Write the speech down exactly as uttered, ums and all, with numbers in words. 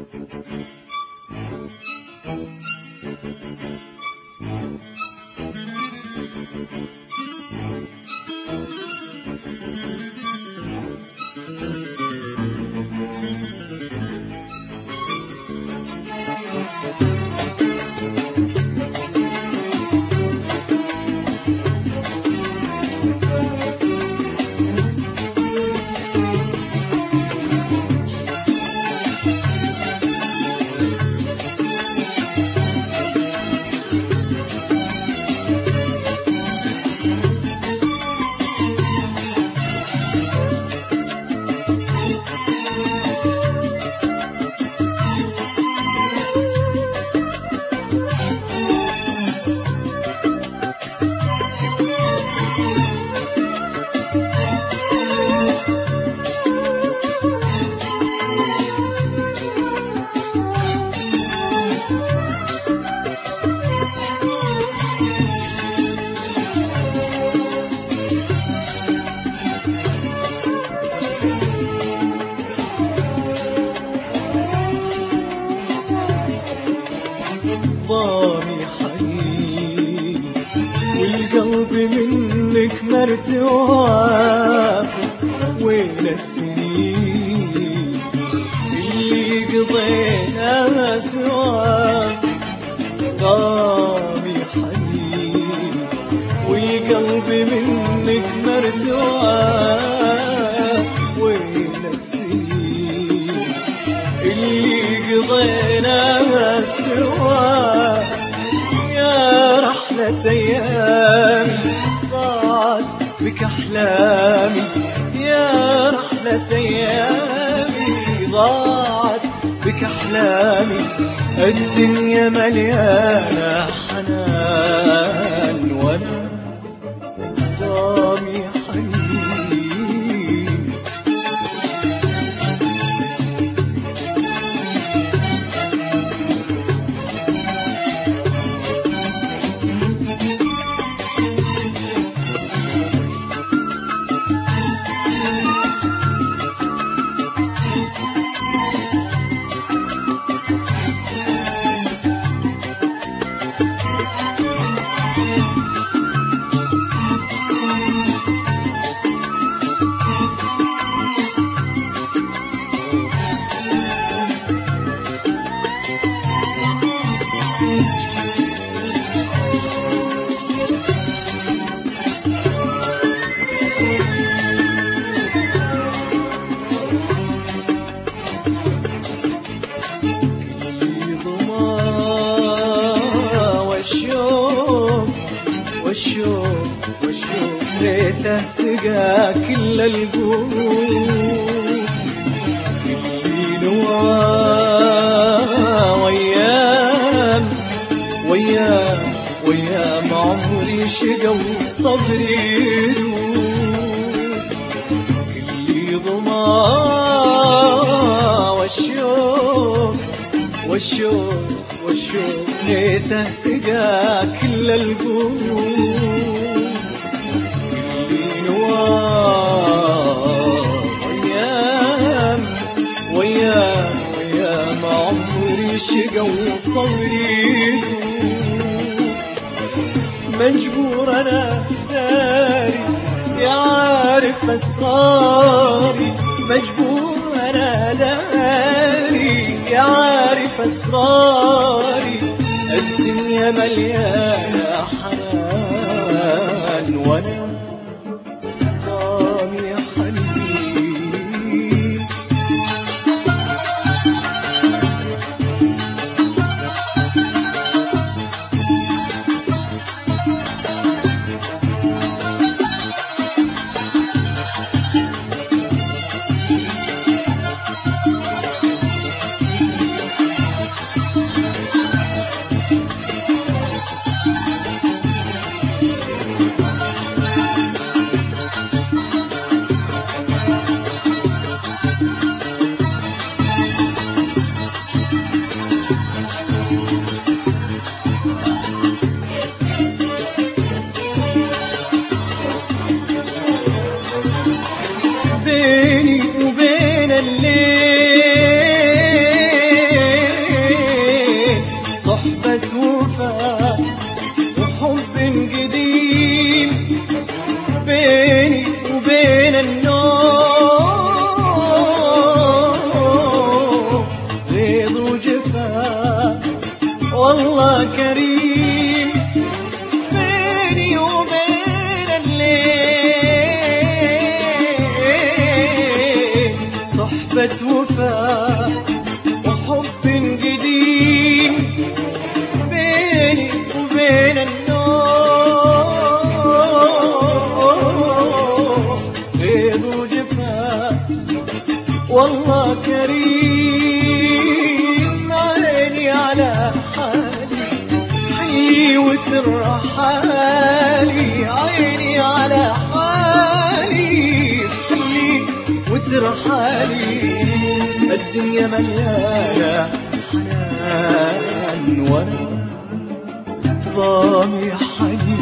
ضامي حنين والقلب منك مرتوى، وين السنين اللي قضينا سوا؟ ضامي حنين والقلب منك مرتوى، وين السنين اللي قضينا سوا؟ يا رحلة أيامي ضاعت بك أحلامي، يا رحلة أيامي ضاعت بك أحلامي، الدنيا مليانة حنان وأنا ضامي حنين. والشوق والشوق ليته سقى كل القلوب، اللي نواه ويام ويام ويام عمري شقى وصبري يدوب، اللي ضماه والشوق والشوق والشوق ليته سقى كل القلوب، اللي نواه ويام ويام ويام عمري شقى وصبري يدوب، مجبور أنا داري يا عارف أسراري، مجبور أنا داري يا عارف أسراري، الدنيا مليانة حنان وأنا ضامي حنين. وحب قديم بيني وبين النور، غيظ وجفا والله كريم، عيني على حالي حي وترحالي، عيني على حالي حي وترحالي. الدنيا مليانة حنان وانا ضامي حنين.